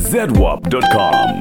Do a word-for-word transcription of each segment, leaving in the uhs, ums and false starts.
zedwap dot com.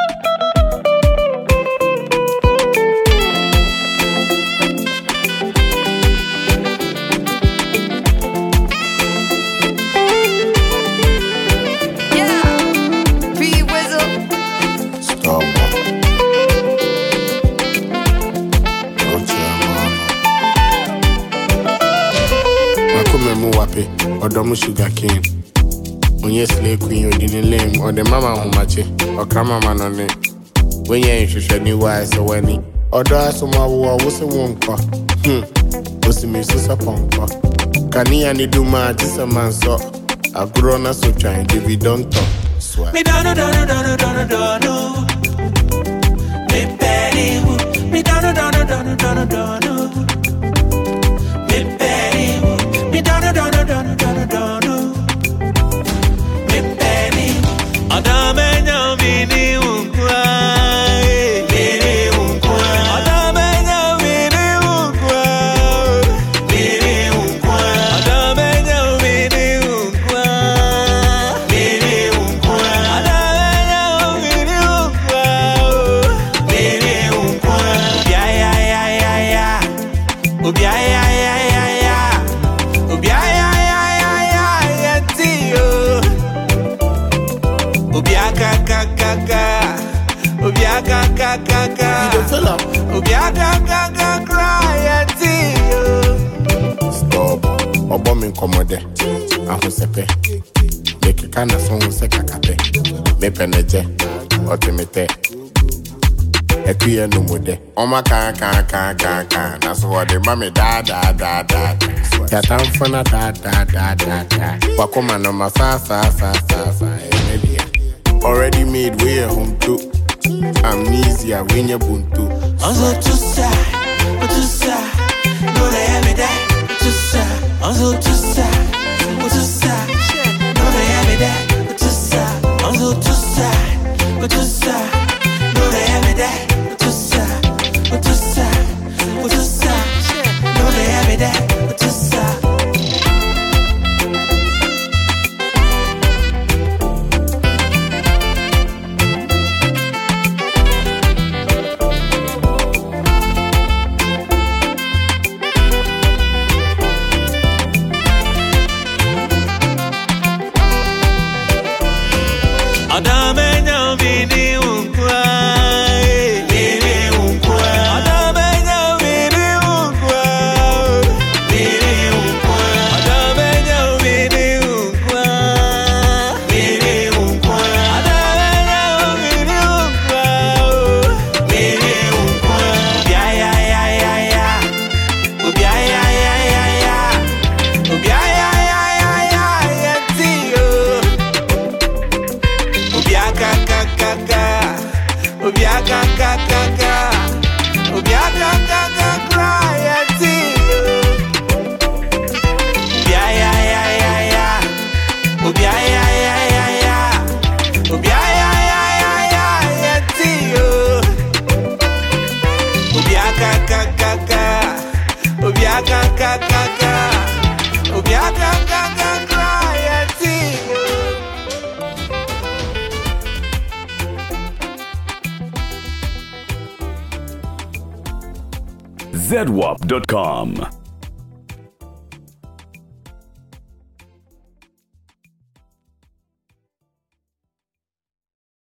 Odomu sugar cane. When you slay queen, you didn't lame. Or the mama who match it. Or grandma man on it. When you ain't sure new wise, so when he. Or do I some more was a wonka. Hmm. Was a miss a ponka. Can he and do my just a man so? I've grown up so trying to be done talk. Swear. Me dono dono dono dono dono. Me petty. Me dono dono dono dono dono. Me petty. Me dono dono dono dono dono. Me petty. Adame no vini unkwa. Vini unkwa. Adame no vini unkwa. Vini unkwa. Adame no vini unkwa. Vini unkwa. Adame no vini unkwa. Vini unkwa. Ya ya ya ya ya. Ubia ya ya ya ya. Ubia ya ya ya ya ya tio. Ubia ka ka ka ka. Ubia ka ka ka ka. Ubia ka ka ka ka ya tio. Stop. Obo me komode. Ahu sepe. Make kana son se kakape. Me peneje. Otimete. Ekuye no mode. Oma kan kan kan kan kan. Na so what the mama da da da da. Ya tan fana da da da da da. Wakoma no ma sa sa sa sa sa. Emelia. Already made way home too. Amnesia when you buntu. Onzo tusa, tusa. No they have me that. Tusa. Onzo tusa, tusa. No they have me that. Tusa. Onzo tusa, tusa. No they have me that. Tusa. Tusa. Tusa. No they have me that. Tusa. Adame no vini unkwa. Vini unkwa. Adame no vini unkwa. Vini unkwa. Adame no vini unkwa. Vini unkwa. Adame no vini unkwa. Vini unkwa. Ubia ya ya ya ya. Ubia ya ya ya ya. Ubia ya ya ya ya ya tio. Ubia ka ka ka ka. Ubia ka ka ka ka. Ubia ka ka ka ka ya tio. Ubia ya ya ya ya. Ubia ya ya ya ya. Ubia ya ya ya ya ya tio. Ubia ka ka ka ka. Ubia ka ka ka ka. Ubia ka ka ka ka ya tio. zedwap dot com.